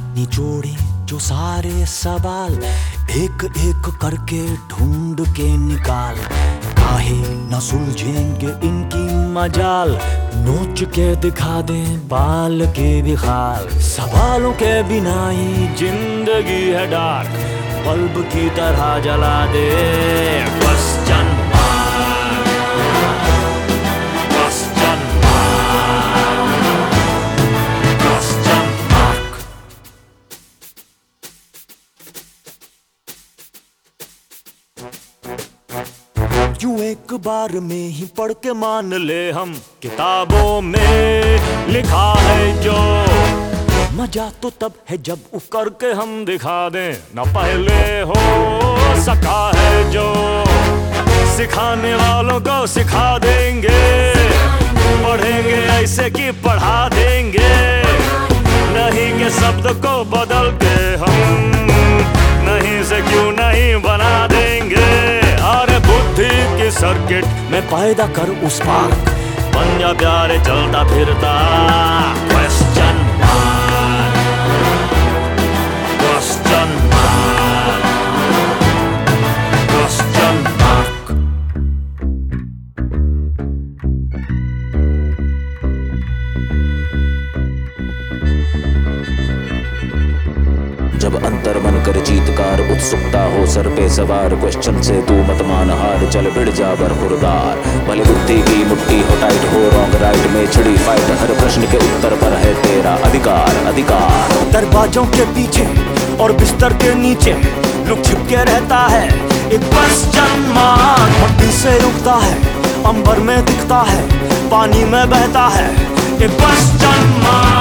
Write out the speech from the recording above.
निचोड़े जो सारे सवाल, एक एक करके ढूंढ के निकाल। काहे न सुलझेंगे इनकी मजाल, नोच के दिखा दें बाल के भी खाल। सवालों के बिना ही जिंदगी है डार्क, बल्ब की तरह जला दे question mark, question mark, question mark. यूं एक बार में ही पढ़ के मान ले हम, किताबों में लिखा है जो। मजा तो तब है जब उकर के हम दिखा दें, न पहले हो सका है जो। सिखाने वालों को सिखा देंगे, पढ़ेंगे ऐसे कि पढ़ा देंगे। नहीं के शब्द को बदल के हम नहीं से क्यों नहीं बना देंगे। अरे बुद्धि की सर्किट में पैदा कर उस पार्क, बन जा प्यारे चलता फिरता question mark, question mark, question mark. जब अंतर मन कर जीतकार, उत्सुकता हो सर पे सवार। क्वेश्चन से तू मत मान हार, चल भिड़ जा बरखुरदार। भले बुद्धि की मुट्ठी हो टाइट, हो रॉन्ग राइट में छिड़ी फाइट। हर प्रश्न के उत्तर पर है तेरा अधिकार, अधिकार। दरवाजों के पीछे और बिस्तर के नीचे लुक छिप के रहता है एक क्वेश्चन मार्क। मट्टी से उगता है, अंबर में दिखता है, पानी में बहता है एक क्वेश्चन मार्क।